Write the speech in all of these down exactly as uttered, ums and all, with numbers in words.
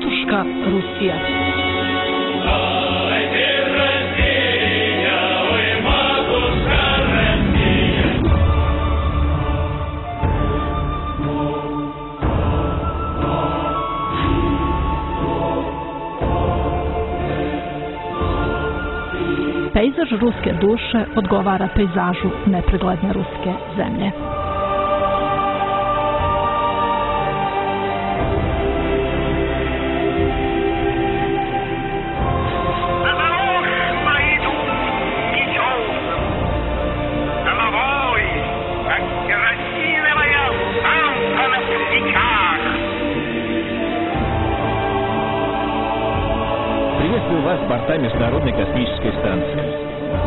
Matuška Rusija. Pejzaž ruske duše odgovara pejzažu nepregledne ruske zemlje. Приветствую вас, борта Международной космической станции.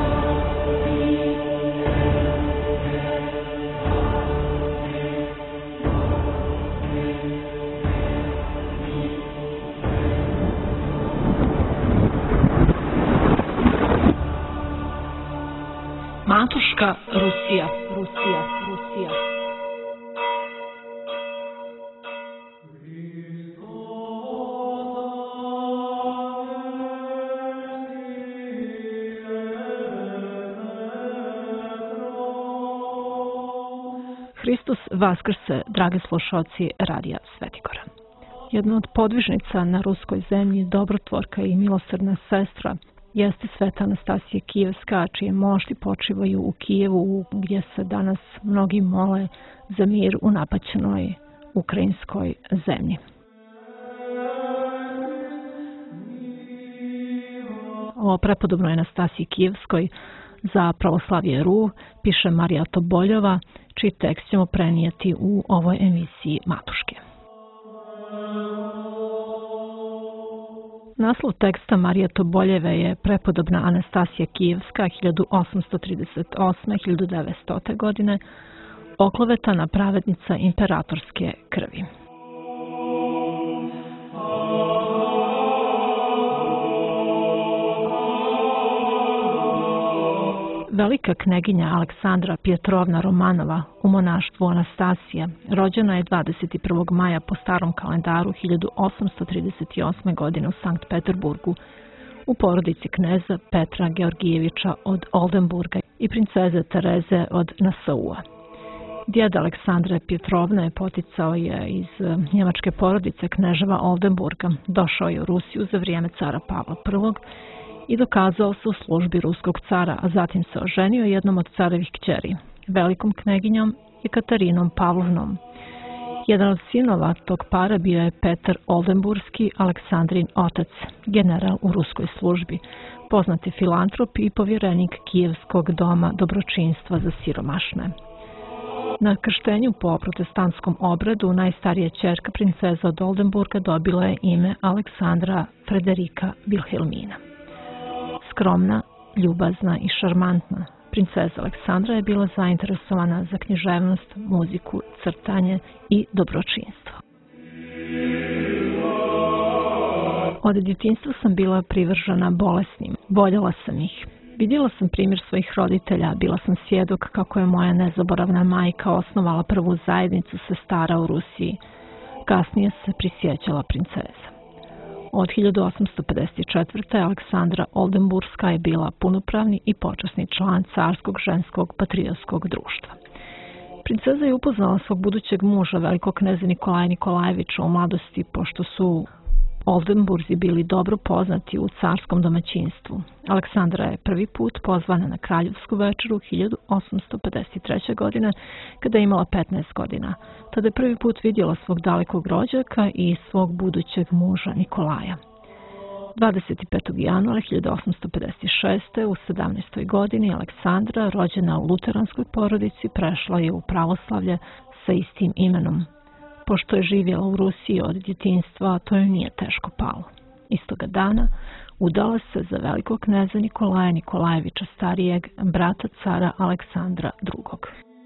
Matuška Rusija, Rusija, Rusija. Hristos vaskrse, dragi slušalci Radija Svetigora. Jedna od podvižnica na ruskoj zemlji, dobrotvorka i milosrdna sestra, jeste sveta Anastasija Kijevska, čije mošti počivaju u Kijevu, gdje se danas mnogi mole za mir u napaćenoj ukrajinskoj zemlji. O prepodobnoj Anastasiji Kijevskoj za Pravoslavje punkt ru piše Marija Toboljova, čiji tekst ćemo prenijeti u ovoj emisiji Matuške. Naslov teksta Marije Toboljeve je Prepodobna Anastasija Kijevska hiljadu osamsto trideset osme do hiljadu devetsto godine, oklevetana pravednica imperatorske krvi. Velika kneginja Aleksandra Pjetrovna Romanova u monaštvu Anastasija rođena je dvadeset prvog maja po starom kalendaru hiljadu osamsto trideset osme. godine u Sankt Peterburgu u porodici kneza Petra Georgijevića od Oldenburga i princeze Tereze od Nasaua. Djed Aleksandre Pjetrovne poticao je iz njemačke porodice kneževa Oldenburga, došao je u Rusiju za vrijeme cara Pavla prvog. i dokazao se u službi ruskog cara, a zatim se oženio jednom od carevih kćeri, velikom kneginjom Ekatarinom Pavlovnom. Jedan od sinova tog para bio je Petar Oldenburski, Aleksandrin otac, general u ruskoj službi, poznati filantrop i povjerenik Kijevskog doma dobročinstva za siromašne. Na krštenju po protestantskom obredu najstarija ćerka princeza od Oldenburga dobila je ime Aleksandra Frederika Vilhelmina. Skromna, ljubazna i šarmantna, princeza Aleksandra je bila zainteresovana za književnost, muziku, crtanje i dobročinstvo. Od djetinjstva sam bila privržena bolesnim, voljela sam ih. Vidjela sam primjer svojih roditelja, bila sam svjedok kako je moja nezaboravna majka osnovala prvu zajednicu sestara u Rusiji. Kasnije se prisjećala princeza. Od hiljadu osamsto pedeset četvrte. Aleksandra Oldenburska je bila punopravni i počasni član carskog ženskog patriotskog društva. Princeza je upoznala svog budućeg muža, velikog kneza Nikolaja Nikolajevića u mladosti, pošto su Oldenburzi bili dobro poznati u carskom domaćinstvu. Aleksandra je prvi put pozvana na kraljevsku večeru hiljadu osamsto pedeset treće. godine, kada je imala petnaest godina. Tada je prvi put vidjela svog dalekog rođaka i svog budućeg muža Nikolaja. dvadeset petog januara hiljadu osamsto pedeset šeste. u sedamnaestoj godini Aleksandra, rođena u luteranskoj porodici, prešla je u pravoslavlje sa istim imenom. Pošto je živjela u Rusiji od djetinjstva, to joj nije teško palo. Istoga dana udala se za velikog kneza Nikolaja Nikolajevića starijeg, brata cara Aleksandra drugog.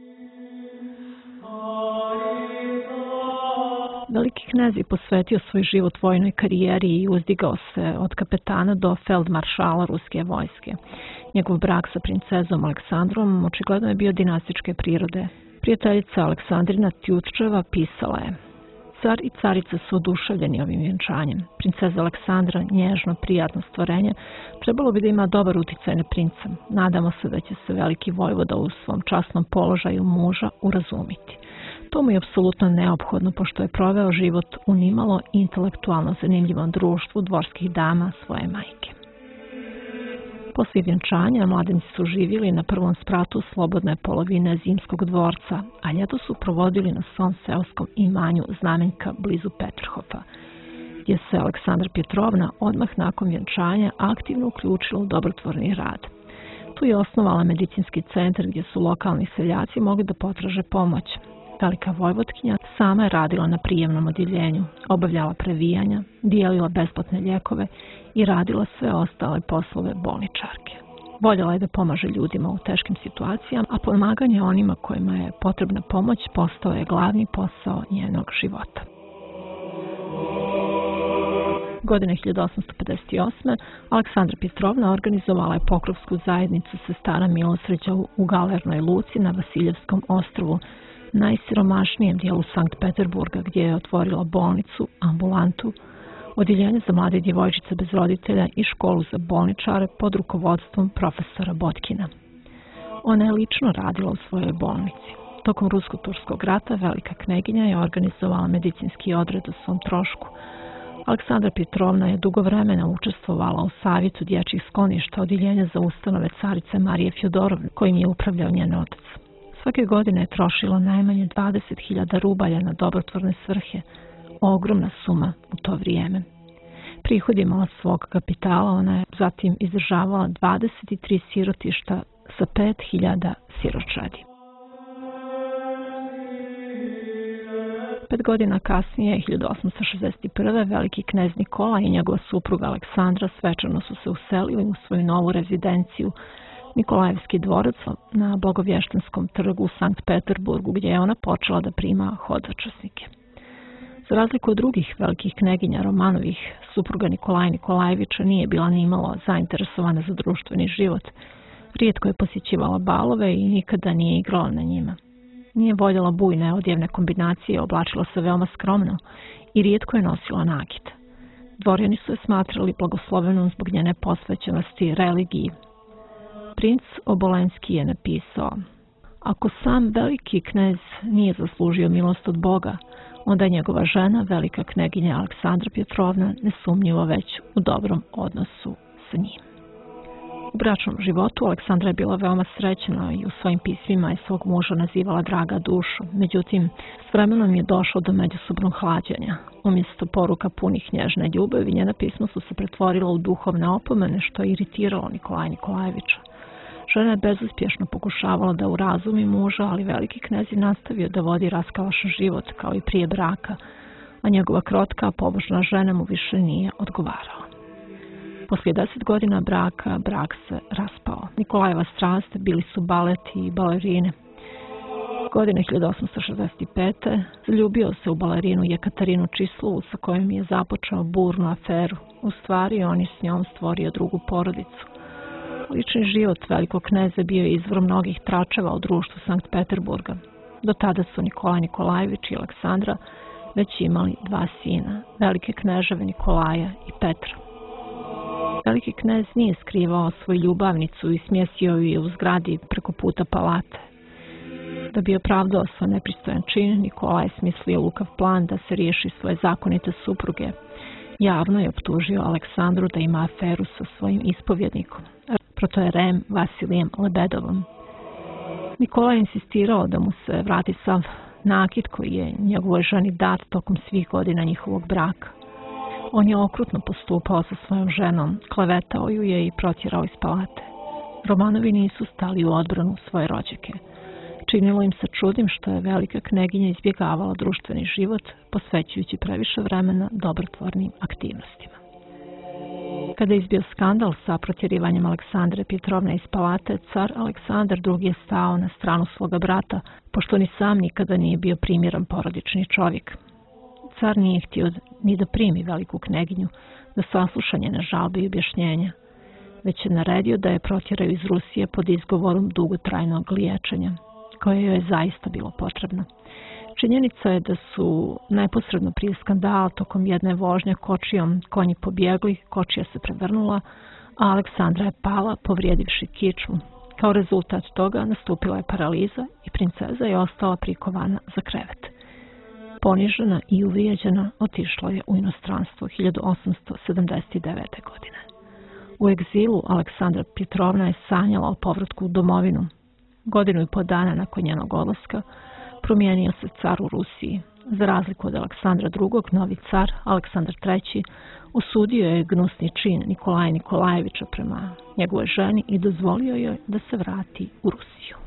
Veliki knez je posvetio svoj život vojnoj karijeri i uzdigao se od kapetana do feldmaršala ruske vojske. Njegov brak sa princezom Aleksandrom očigledno je bio dinastičke prirode. Prijateljica Aleksandrina Tjutčeva pisala je: Car i carica su oduševljeni ovim vjenčanjem. Princeza Aleksandra, nježno, prijatno stvorenje, trebalo bi da ima dobar uticaj na princa. Nadamo se da će se veliki vojvoda u svom časnom položaju muža urazumiti. To mu je apsolutno neophodno, pošto je proveo život u nimalo intelektualno zanimljivom društvu dvorskih dama svoje majke. Poslije vjenčanja mladenici su živjeli na prvom spratu slobodne polovine zimskog dvorca, a ljeto su provodili na svom seoskom imanju Znamenka blizu Peterhofa, gdje se Aleksandra Petrovna odmah nakon vjenčanja aktivno uključila u dobrotvorni rad. Tu je osnovala medicinski centar gdje su lokalni seljaci mogli da potraže pomoć. Velika vojvotkinja sama je radila na prijemnom odjeljenju, obavljala previjanja, dijelila besplatne lijekove i radila sve ostale poslove bolničarke. Voljela je da pomaže ljudima u teškim situacijama, a pomaganje onima kojima je potrebna pomoć postao je glavni posao njenog života. Godine hiljadu osamsto pedeset osme. Aleksandra Petrovna organizovala je pokrovsku zajednicu sestara milosrđa u Galernoj luci na Vasiljevskom ostrvu, najsiromašnijem dijelu Sankt Peterburga, gdje je otvorila bolnicu, ambulantu, odjeljenje za mlade djevojčice bez roditelja i školu za bolničare pod rukovodstvom profesora Botkina. Ona je lično radila u svojoj bolnici. Tokom Rusko-turskog rata velika kneginja je organizovala medicinski odred o svom trošku. Aleksandra Petrovna je dugo vremena učestvovala u savjetu dječjih skloništa odjeljenja za ustanove carice Marije Fjodorovne, kojim je upravljao njen otac. Svake godine je trošilo najmanje dvadeset hiljada rubalja na dobrotvorne svrhe, ogromna suma u to vrijeme. Prihodima od svog kapitala ona je zatim izdržavala dvadeset tri sirotišta sa pet hiljada siročadi. Pet godina kasnije, hiljadu osamsto šezdeset prve. veliki knez Nikola i njegova supruga Aleksandra svečano su se uselili u svoju novu rezidenciju, Nikolajevski dvorac na Blagovještanskom trgu u Sankt Peterburgu, gdje je ona počela da prima hodočasnike. Za razliku od drugih velikih kneginja Romanovih, supruga Nikolaja Nikolajevića nije bila nimalo zainteresovana za društveni život. Rijetko je posjećivala balove i nikada nije igrala na njima. Nije voljela bujne odjevne kombinacije, oblačila se veoma skromno i rijetko je nosila nakit. Dvorjani su je smatrali blagoslovenom zbog njene posvećenosti religiji. Princ Obolenski je napisao: ako sam veliki knez nije zaslužio milost od Boga, onda je njegova žena, velika kneginja Aleksandra Petrovna, nesumnjivo već u dobrom odnosu sa njim. U bračnom životu Aleksandra je bila veoma srećna i u svojim pismima je svog muža nazivala draga dušo. Međutim, s vremenom je došlo do međusobnog hlađenja. Umjesto poruka punih nježne ljubavi, njena pisma su se pretvorila u duhovne opomene, što je iritiralo Nikolaja Nikolajevića. Žena je bezuspješno pokušavala da urazumi muža, ali veliki knez je nastavio da vodi raskalašan život kao i prije braka, a njegova krotka, pobožna žena mu više nije odgovarala. Poslije deset godina braka, brak se raspao. Nikolajeva strast bili su baleti i balerine. Godine hiljadu osamsto šezdeset pete. zaljubio se u balerinu Jekaterinu Čislovu, sa kojom je započeo burnu aferu. U stvari, on je s njom stvorio drugu porodicu. Lični život velikog kneza bio je izvor mnogih tračeva u društvu Sankt Peterburga. Do tada su Nikolaj Nikolajević i Aleksandra već imali dva sina, velike kneževe Nikolaja i Petra. Veliki knez nije skrivao svoju ljubavnicu i smjestio ju je u zgradi preko puta palate. Da bi opravdao svoj nepristojan čin, Nikolaj je smislio lukav plan da se riješi svoje zakonite supruge. Javno je optužio Aleksandru da ima aferu sa svojim ispovjednikom, protoerem Vasilijem Lebedovom. Nikolaj je insistirao da mu se vrati sav nakit koji je njegovoj ženi dat tokom svih godina njihovog braka. On je okrutno postupao sa svojom ženom, klevetao ju je i protjerao iz palate. Romanovi nisu stali u odbranu svoje rođake. Činilo im se čudim što je velika kneginja izbjegavala društveni život, posvećujući previše vremena dobrotvornim aktivnostima. Kada je izbio skandal sa protjerivanjem Aleksandre Petrovne iz palate, car Aleksandar drugi je stao na stranu svoga brata, pošto ni sam nikada nije bio primjeran porodični čovjek. Car nije htio ni da primi veliku kneginju, da sasluša njene žalbe i objašnjenja, već je naredio da je protjeraju iz Rusije pod izgovorom dugotrajnog liječenja, koje joj je zaista bilo potrebno. Činjenica je da su neposredno prije skandala tokom jedne vožnje kočijom konji pobjegli, kočija se prevrnula, a Aleksandra je pala povrijedivši kičmu. Kao rezultat toga nastupila je paraliza i princeza je ostala prikovana za krevet. Ponižena i uvrijeđena otišla je u inostranstvo hiljadu osamsto sedamdeset devete. godine. U egzilu Aleksandra Petrovna je sanjala o povratku u domovinu. Godinu i po dana nakon njenog odlaska promijenio se car u Rusiji. Za razliku od Aleksandra drugog, novi car, Aleksandar treći, osudio je gnusni čin Nikolaja Nikolajevića prema njegove ženi i dozvolio joj da se vrati u Rusiju.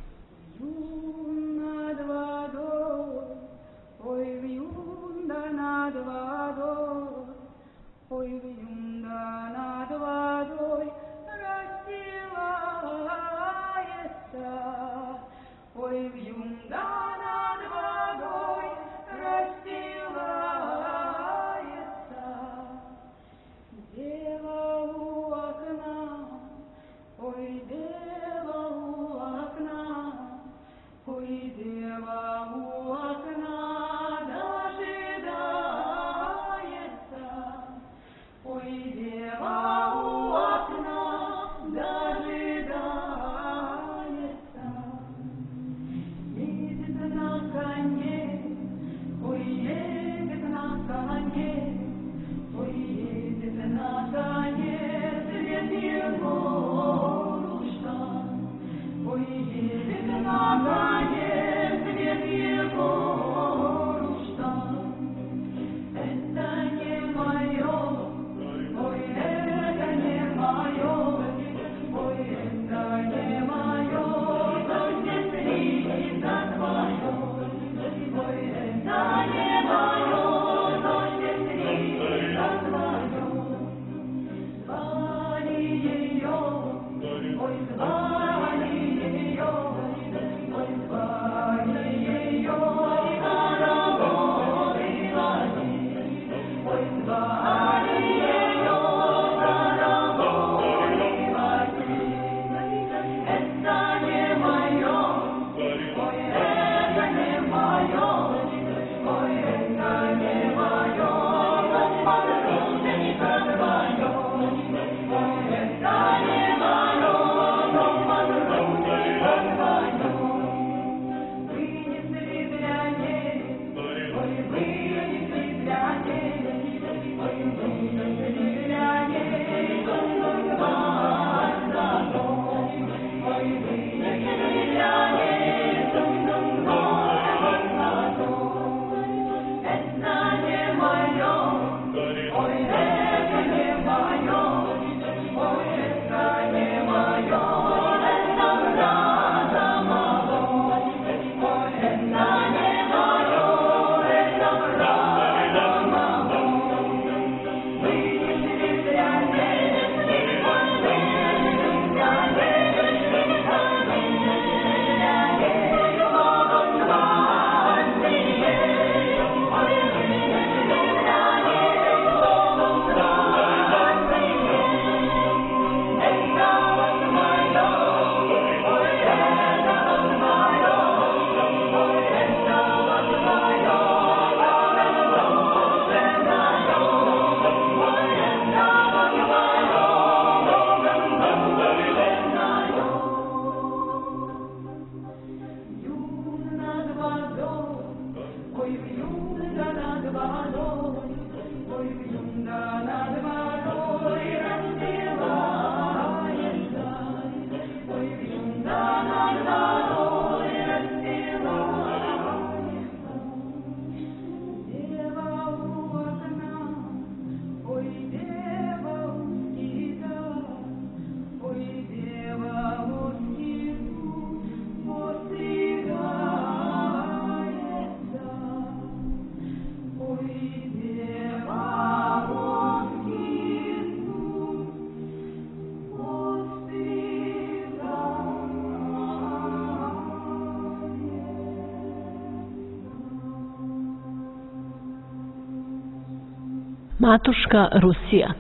Matuška Rusija.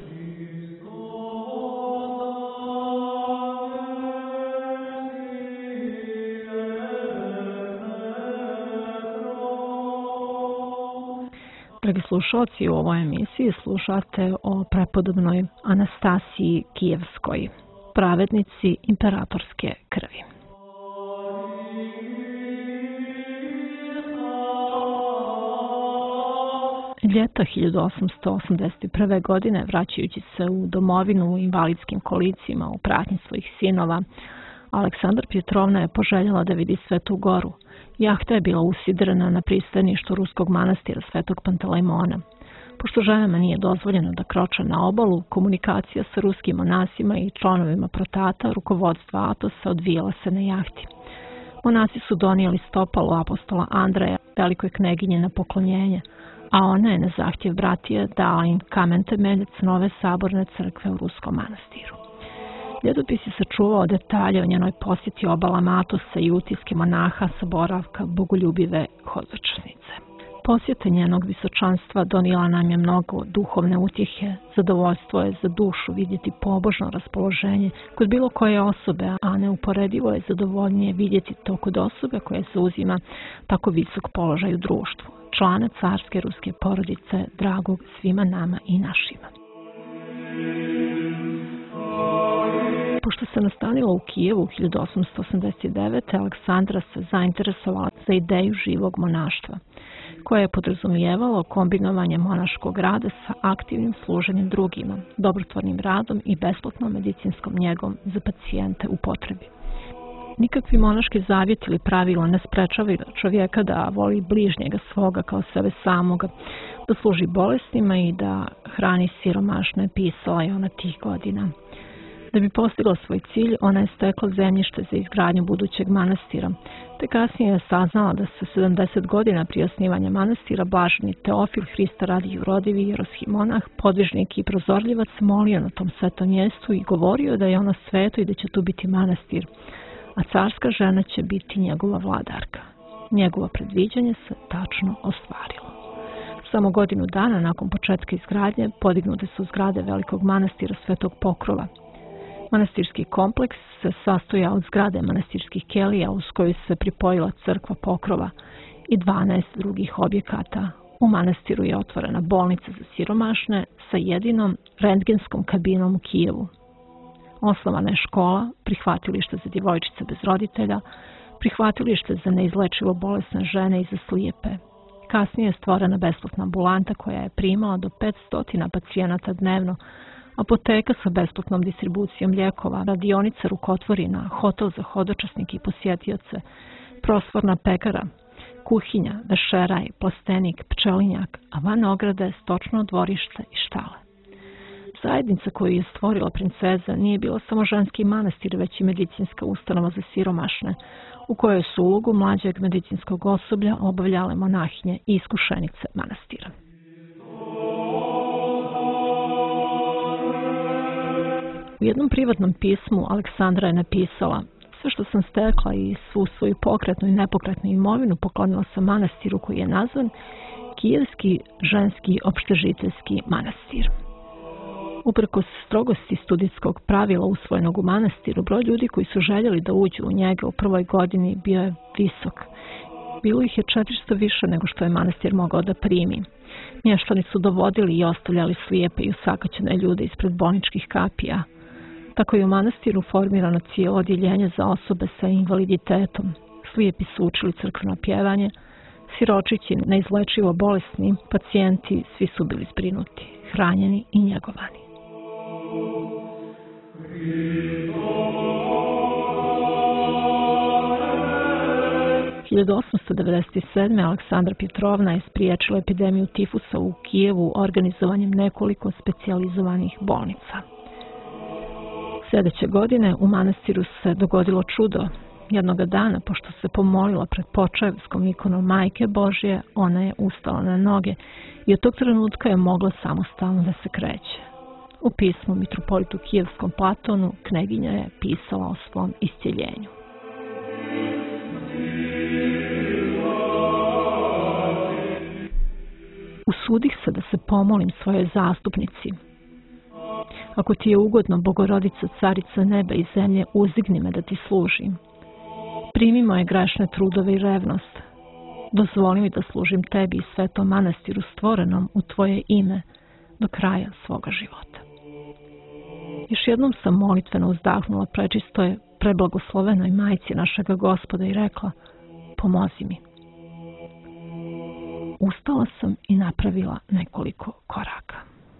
Dragi slušalci, u ovoj emisiji slušate o prepodobnoj Anastasiji Kijevskoj, pravednici imperatorske krvi. Ljeta hiljadu osamsto osamdeset prve. godine, vraćajući se u domovinu u invalidskim kolicima u pratnji svojih sinova, Aleksandra Pjetrovna je poželjela da vidi Svetu Goru. Jahta je bila usidrena na pristaništu ruskog manastira Svetog Pantelejmona. Pošto ženama nije dozvoljeno da kroče na obalu, komunikacija sa ruskim monasima i članovima protata rukovodstva Atosa odvijala se na jahti. Monasi su donijeli stopalo apostola Andreja, velikoj kneginje, na poklonjenje, a ona je na zahtjev bratije dala im kamen temeljac nove saborne crkve u ruskom manastiru. Ljetopis je sačuvao detalje o njenoj posjeti obalama Atosa i utiske monaha sa boravka bogoljubive hodočasnice. Posjeta njenog visočanstva donijela nam je mnogo duhovne utjehe, zadovoljstvo je za dušu vidjeti pobožno raspoloženje kod bilo koje osobe, a neuporedivo je zadovoljnije vidjeti to kod osobe koja se uzima tako visok položaj u društvu, člana carske ruske porodice, dragog svima nama i našima. Pošto se nastanila u Kijevu hiljadu osamsto osamdeset devete. Aleksandra se zainteresovala za ideju živog monaštva, koje je podrazumijevalo kombinovanje monaškog rada sa aktivnim služenjem drugima, dobrotvornim radom i besplatnom medicinskom njegom za pacijente u potrebi. Nikakvi monaški zavjeti ili pravila ne sprečavaju čovjeka da voli bližnjega svoga kao sebe samoga, da služi bolesnima i da hrani siromašne, pisala je ona tih godina. Da bi postigla svoj cilj, ona je stekla zemljište za izgradnju budućeg manastira, te kasnije je saznala da se sedamdeset godina prije osnivanja manastira blaženi Teofil Hrista radi Jurodivi jeroskimonah, podvižnik i prozorljivac, molio na tom svetom mjestu i govorio da je ono sveto i da će tu biti manastir, a carska žena će biti njegova vladarka. Njegovo predviđanje se tačno ostvarilo. Samo godinu dana nakon početka izgradnje podignute su zgrade velikog manastira Svetog Pokrova. Manastirski kompleks se sastoja od zgrade manastirskih kelija uz koju se pripojila crkva Pokrova i dvanaest drugih objekata. U manastiru je otvorena bolnica za siromašne sa jedinom rentgenskom kabinom u Kijevu. Osnovana je škola, prihvatilište za djevojčice bez roditelja, prihvatilište za neizlečivo bolesne žene i za slijepe. Kasnije je stvorena besplatna ambulanta koja je primala do petsto pacijenata dnevno, apoteka sa besplatnom distribucijom lijekova, radionica rukotvorina, hotel za hodočasnike i posjetioce, prostorna pekara, kuhinja, vešeraj, plastenik, pčelinjak, a van ograde stočno dvorište i štale. Zajednica koju je stvorila princeza nije bila samo ženski manastir, već i medicinska ustanova za siromašne, u kojoj su ulogu mlađeg medicinskog osoblja obavljale monahinje i iskušenice manastira. U jednom privatnom pismu Aleksandra je napisala: sve što sam stekla i svu svoju pokretnu i nepokretnu imovinu poklonila sam manastiru koji je nazvan Kijevski ženski opštežiteljski manastir. Uprkos strogosti studijskog pravila usvojenog u manastiru, broj ljudi koji su željeli da uđu u njega u prvoj godini bio je visok. Bilo ih je četiristo više nego što je manastir mogao da primi. Mještani su dovodili i ostavljali slijepe i usakaćene ljude ispred bolničkih kapija. Tako je u manastiru formirano cijelo odjeljenje za osobe sa invaliditetom. Slijepi su učili crkveno pjevanje, siročići, neizlečivo bolesni pacijenti, svi su bili zbrinuti, hranjeni i njegovani. hiljadu osamsto devedeset sedme. Aleksandra Pjetrovna je spriječila epidemiju tifusa u Kijevu organizovanjem nekoliko specijalizovanih bolnica. Sljedeće godine u manastiru se dogodilo čudo. Jednoga dana, pošto se pomolila pred Počaevskom ikonom Majke Božje, ona je ustala na noge i od tog trenutka je mogla samostalno da se kreće. U pismu mitropolitu Kijevskom Platonu kneginja je pisala o svom iscjeljenju. Usudih se da se pomolim svojoj zastupnici. Ako ti je ugodno, Bogorodica, Carica neba i zemlje, uzdigni me da ti služim. Primi moje grešne trudove i revnost. Dozvoli mi da služim tebi i svetom manastiru stvorenom u tvoje ime do kraja svoga života. Još jednom sam molitveno uzdahnula prečistoj, preblagoslovenoj majci našega Gospoda i rekla: pomozi mi. Ustala sam i napravila nekoliko koraka.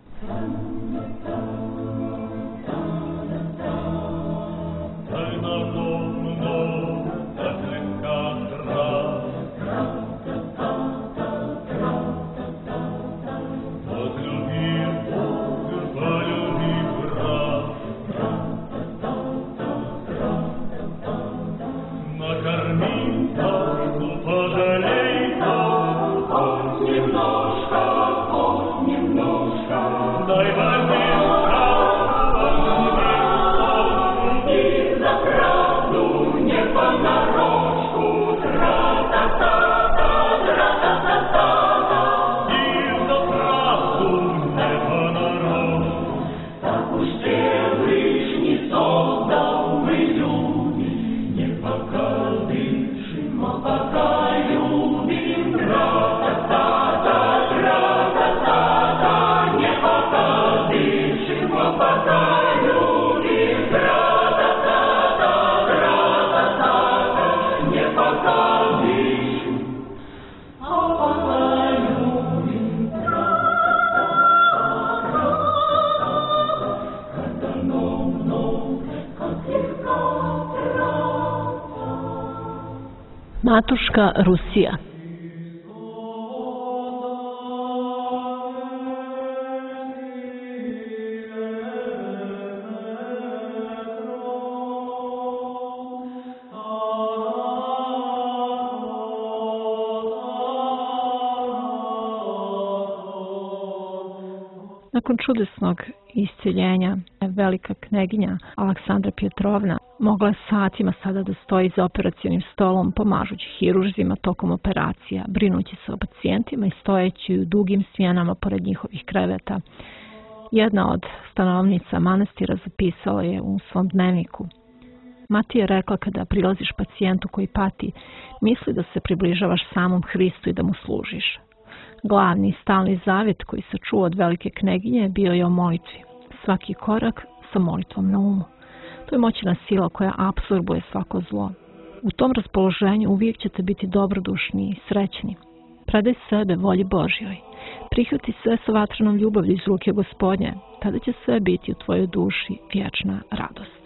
Matuška Rusija. Nakon čudesnog isceljenja, velika kneginja Aleksandra Pjetrovna mogla je satima sada da stoji za operacionim stolom, pomažući hirurzima tokom operacija, brinući se o pacijentima i stojeći u dugim smjenama pored njihovih kreveta. Jedna od stanovnica manastira zapisala je u svom dnevniku: Mati je rekla, kada prilaziš pacijentu koji pati, misli da se približavaš samom Hristu i da mu služiš. Glavni stalni zavjet koji se čuo od velike kneginje bio je o molitvi. Svaki korak sa molitvom na umu. To je moćna sila koja apsorbuje svako zlo. U tom raspoloženju uvijek ćete biti dobrodušni i srećni. Predaj sebe volji Božjoj. Prihvati sve sa vatrenom ljubavlju iz ruke Gospodnje. Tada će sve biti u tvojoj duši vječna radost.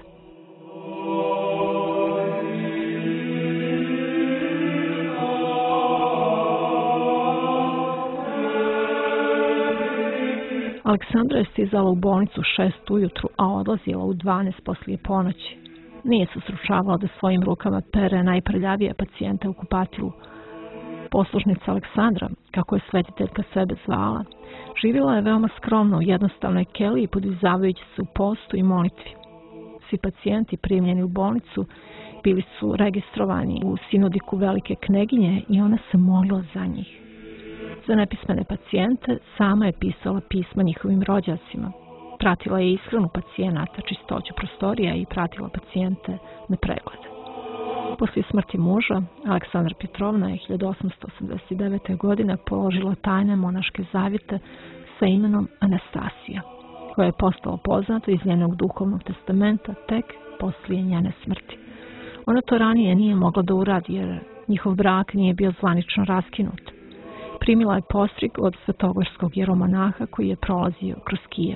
Aleksandra je stizala u bolnicu u šest ujutru, a odlazila u dvanaest poslije ponoći. Nije se sručavala da svojim rukama pere najprljavije pacijente u kupatilu. Poslušnica Aleksandra, kako je svetiteljka sebe zvala, živjela je veoma skromno u jednostavnoj keliji, podvizavajući se u postu i molitvi. Svi pacijenti primljeni u bolnicu bili su registrovani u sinodiku velike kneginje i ona se molila za njih. Za nepismene pacijente sama je pisala pisma njihovim rođacima. Pratila je ishranu pacijenata, čistoću prostorija i pratila pacijente na preglede. Poslije smrti muža, Aleksandra Pjetrovna je hiljadu osamsto osamdeset devete. godine položila tajne monaške zavjete sa imenom Anastasija, koje je postalo poznato iz njenog duhovnog testamenta tek poslije njene smrti. Ona to ranije nije mogla da uradi jer njihov brak nije bio zvanično raskinut. Primila je postrig od svetogorskog jeromonaha koji je prolazio kroz Kijev.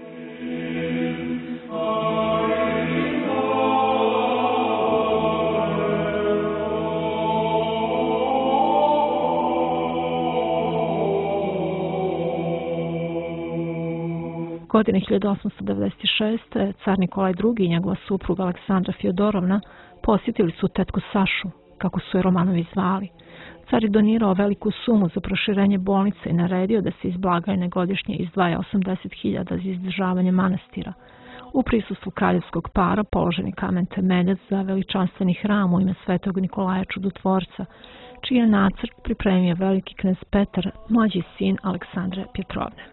Godine hiljadu osamsto devedeset šeste. car Nikolaj drugi. i njegova supruga Aleksandra Fjodorovna posjetili su tetku Sašu, kako su je Romanovi zvali. Car je donirao veliku sumu za proširenje bolnice i naredio da se iz blagajne godišnje izdvaja osamdeset hiljada za izdržavanje manastira. U prisustvu kraljevskog para položen je kamen temeljac za veličanstveni hram u ime svetog Nikolaja Čudotvorca, čiji je nacrt pripremio veliki knez Petar, mlađi sin Aleksandre Pjetrovne.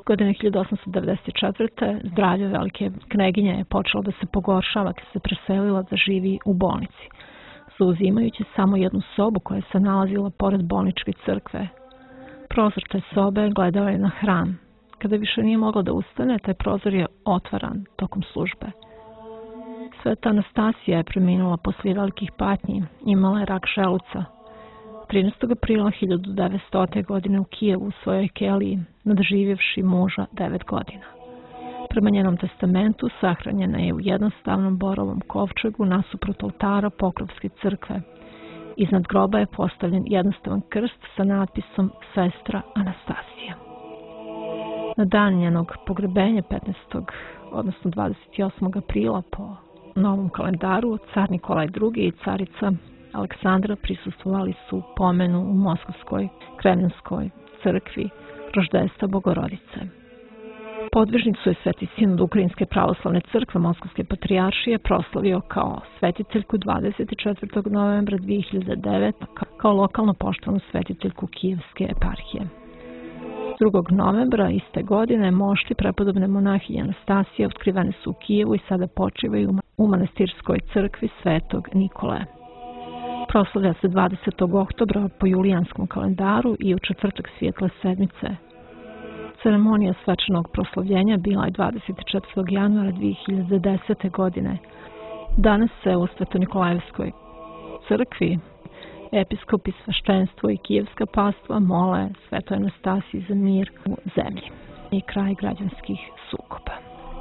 Godine hiljadu osamsto devedeset četvrte. zdravlje velike kneginje je počelo da se pogoršava kad se preselila da živi u bolnici, zauzimajući samo jednu sobu koja se nalazila pored bolničke crkve. Prozor te sobe gledao je na hram. Kada više nije mogla da ustane, taj prozor je otvaran tokom službe. Sveta Anastasija je preminula posle velikih patnji, imala je rak želuca. trinaestog aprila hiljadu devetstote. godine u Kijevu u svojoj keliji, nadživjevši muža devet godina. Prema njenom testamentu sahranjena je u jednostavnom borovom kovčegu nasuprot oltara Pokrovske crkve. Iznad groba je postavljen jednostavan krst sa natpisom Sestra Anastasija. Na dan njenog pogrebenja petnaestog odnosno dvadeset osmog aprila po novom kalendaru, car Nikolaj drugi i carica Aleksandra prisustvovali su pomenu u Moskovskoj Kremljanskoj crkvi Roždestva Bogorodice. Podvižnicu je Sveti Sinod Ukrajinske pravoslavne crkve Moskovske patrijaršije proslavio kao svetiteljku dvadeset četvrtog novembra dve hiljade devete. kao lokalno poštovanu svetiteljku Kijevske eparhije. drugog novembra iste godine mošti prepodobne monahinje Anastasije otkrivene su u Kijevu i sada počivaju u manastirskoj crkvi Svetog Nikole. Proslavlja se dvadesetog oktobra po julijanskom kalendaru i u četvrtak Svijetle sedmice. Ceremonija svečanog proslavljenja bila je dvadeset četvrtog januara dve hiljade desete. godine. Danas se u Sveto-Nikolajevskoj crkvi episkopi, sveštenstvo i kijevska pastva mole Svetoj Anastasiji za mir u zemlji i kraj građanskih sukoba.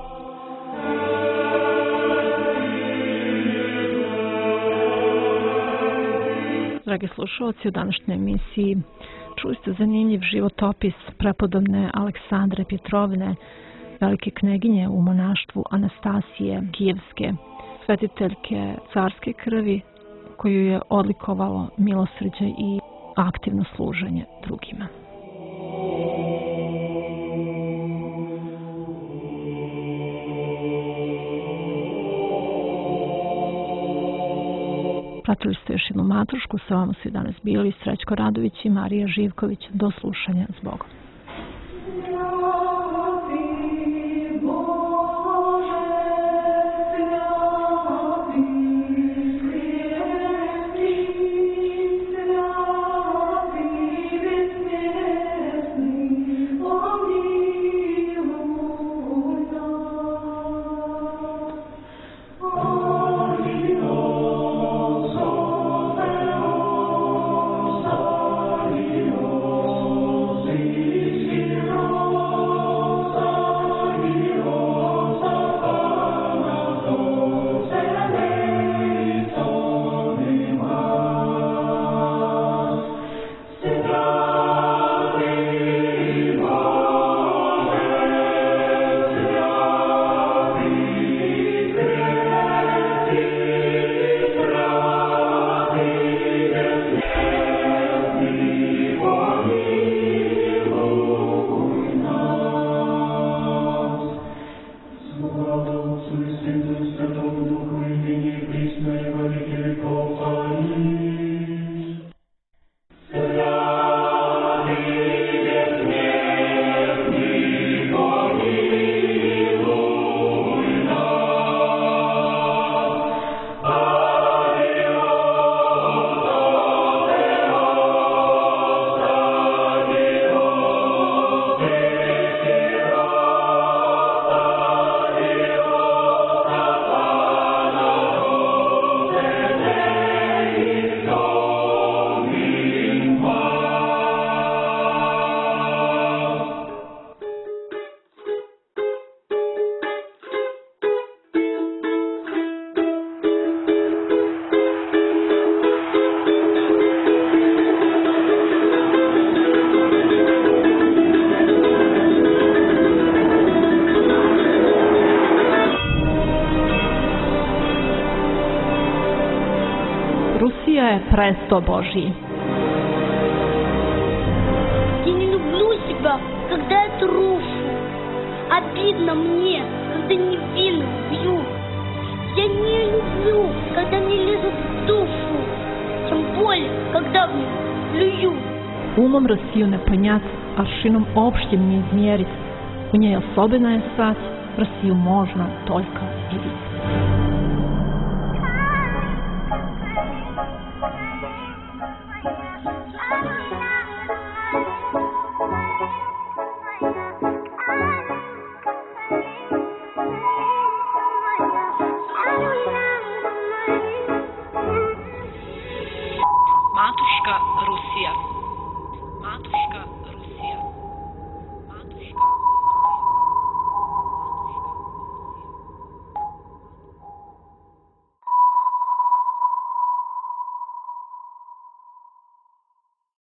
Dragi slušalci, u današnjoj emisiji čuli ste zanimljiv životopis prepodobne Aleksandre Pjetrovne, velike kneginje u monaštvu Anastasije Kijevske, svetiteljke carske krvi, koju je odlikovalo milosrđe i aktivno služenje drugima. Pratili ste još jednu matrušku, sa vama su i danas bili Srećko Radović i Marija Živković. Do slušanja, s Bogom. Presto Божий. Я не люблю себя, когда я трушу. Обидно мне, когда невинных бьют. Я не люблю, когда мне лезут в душу. Тем более, когда в нее плюют. Умом Россию не понять, аршином общим не измерить. У ней особенная стать, в Россию можно только